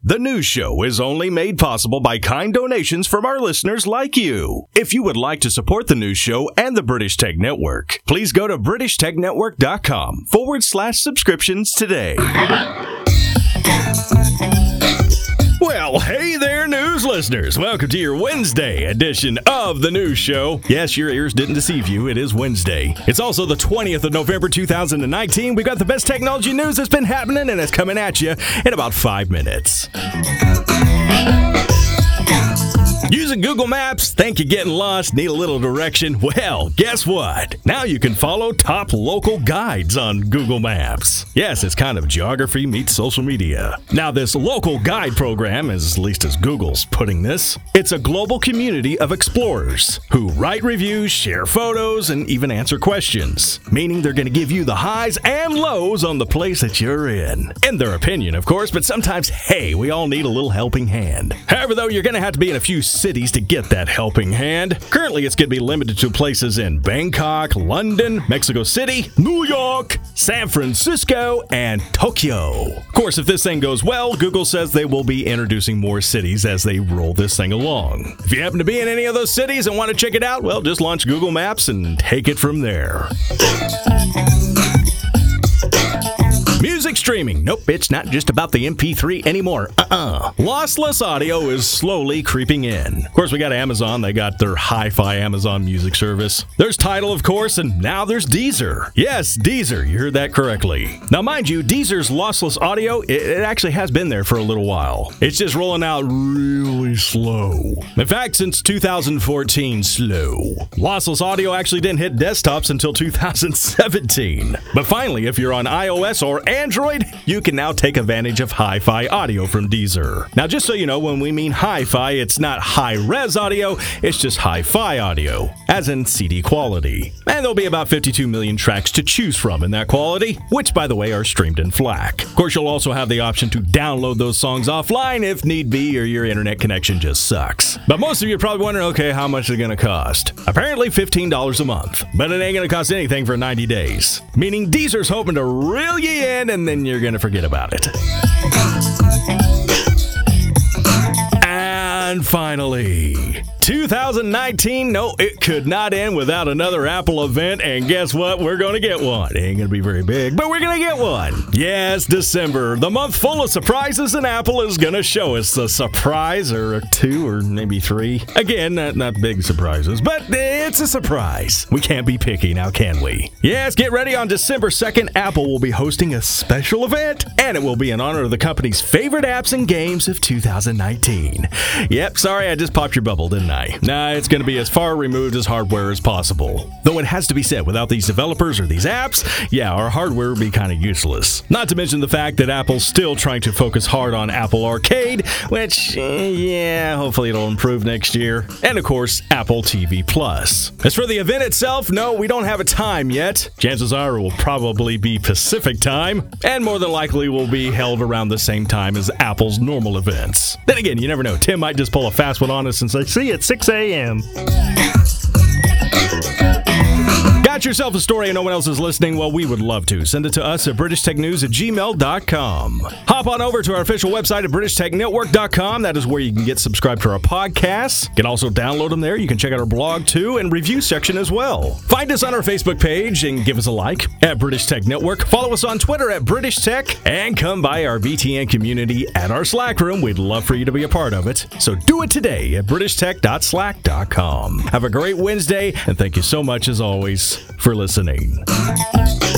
The news show is only made possible by kind donations from our listeners like you. If you would like to support the news show and the British Tech Network, please go to BritishTechNetwork.com/subscriptions today. Well, hey there, news listeners. Welcome to your Wednesday edition of the news show. Yes, your ears didn't deceive you. It is Wednesday. It's also the 20th of November, 2019. We got the best technology news that's been happening, and it's coming at you in about 5 minutes. Using Google Maps, think you're getting lost, need a little direction? Well, guess what? Now you can follow top local guides on Google Maps. Yes, it's kind of geography meets social media. Now, this local guide program, at least as Google's putting this, it's a global community of explorers who write reviews, share photos, and even answer questions. Meaning they're going to give you the highs and lows on the place that you're in. In their opinion, of course, but sometimes, hey, we all need a little helping hand. However, though, you're going to have to be in a few cities to get that helping hand. Currently, it's going to be limited to places in Bangkok, London, Mexico City, New York, San Francisco, and Tokyo. Of course, if this thing goes well, Google says they will be introducing more cities as they roll this thing along. If you happen to be in any of those cities and want to check it out, well, just launch Google Maps and take it from there. Music streaming. Nope, it's not just about the MP3 anymore. Lossless audio is slowly creeping in. Of course, we got Amazon. They got their hi-fi Amazon music service. There's Tidal, of course, and now there's Deezer. Yes, Deezer. You heard that correctly. Now, mind you, Deezer's lossless audio, it actually has been there for a little while. It's just rolling out really slow. In fact, since 2014, slow. Lossless audio actually didn't hit desktops until 2017. But finally, if you're on iOS or Android, you can now take advantage of hi-fi audio from Deezer. Now, just so you know, when we mean hi-fi, it's not high-res audio, it's just hi-fi audio, as in CD quality. And there'll be about 52 million tracks to choose from in that quality, which, by the way, are streamed in FLAC. Of course, you'll also have the option to download those songs offline if need be, or your internet connection just sucks. But most of you are probably wondering, okay, how much is it going to cost? Apparently $15 a month, but it ain't going to cost anything for 90 days. Meaning Deezer's hoping to reel you in, and then you're going to forget about it. And finally, 2019, no, it could not end without another Apple event, and guess what? We're going to get one. It ain't going to be very big, but we're going to get one. Yes, December, the month full of surprises, and Apple is going to show us a surprise or two or maybe three. Again, not big surprises, but it's a surprise. We can't be picky now, can we? Yes, get ready. On December 2nd, Apple will be hosting a special event, and it will be in honor of the company's favorite apps and games of 2019. Yep, sorry, I just popped your bubble, didn't I? Nah, it's going to be as far removed as hardware as possible. Though it has to be said, without these developers or these apps, yeah, our hardware would be kind of useless. Not to mention the fact that Apple's still trying to focus hard on Apple Arcade, which, yeah, hopefully it'll improve next year. And of course, Apple TV Plus. As for the event itself, no, we don't have a time yet. Chances are it will probably be Pacific time, and more than likely will be held around the same time as Apple's normal events. Then again, you never know. Tim might just pull a fast one on us and say, see you at 6 a.m. Got yourself a story and no one else is listening? Well, we would love to. Send it to us at BritishTechNews@gmail.com. Hop on over to our official website at BritishTechNetwork.com. That is where you can get subscribed to our podcasts. You can also download them there. You can check out our blog, too, and review section as well. Find us on our Facebook page and give us a like at British Tech Network. Follow us on Twitter at British Tech, and come by our BTN community at our Slack room. We'd love for you to be a part of it. So do it today at BritishTech.slack.com. Have a great Wednesday, and thank you so much, as always, for listening.